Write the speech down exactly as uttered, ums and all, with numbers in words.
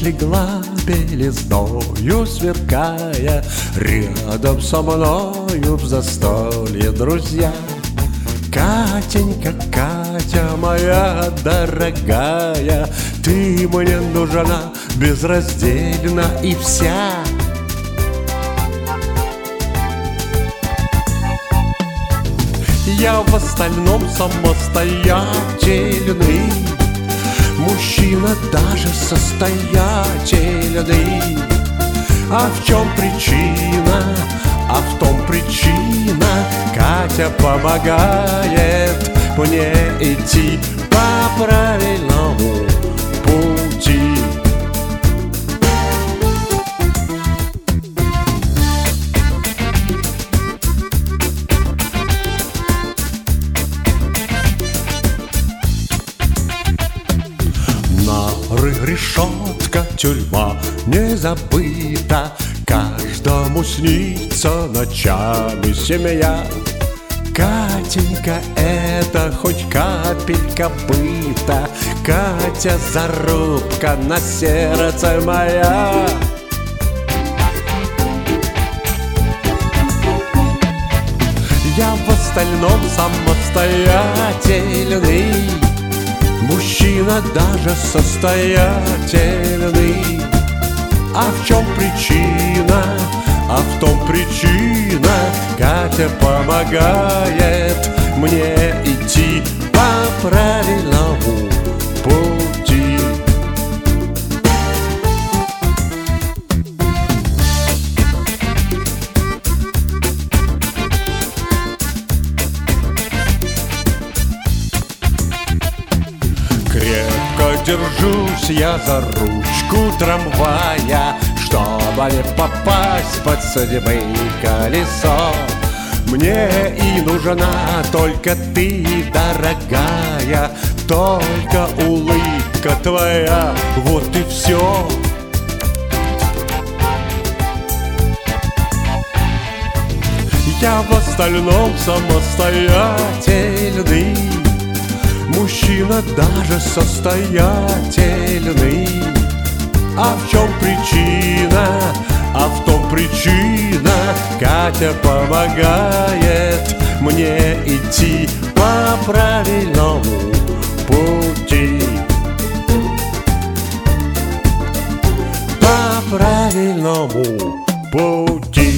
легла белизною сверкая, рядом со мною в застолье друзья. Катенька, Катя моя дорогая, ты мне нужна безраздельно и вся. Я в остальном самостоятельный, мужчина даже состоятельный. А в чем причина? А в том причина: Катя помогает мне идти по правильному пути. Нары, решетка, тюрьма не забыта, каждому снится ночами семья. Катенька, это хоть капелька быта, Катя, зарубка на сердце моя. Я в остальном самостоятельный, мужчина даже состоятельный. А в чем причина? А в том причина: Катя помогает мне идти по правильному пути. Крепко держусь я за ручку трамвая, чтобы не попасть под судьбы колесо. Мне и нужна только ты, дорогая, только улыбка твоя, вот и все. Я в остальном самостоятельный, мужчина даже состоятельный. А в чем причина? А в том причина: Катя помогает мне идти по правильному пути. По правильному пути.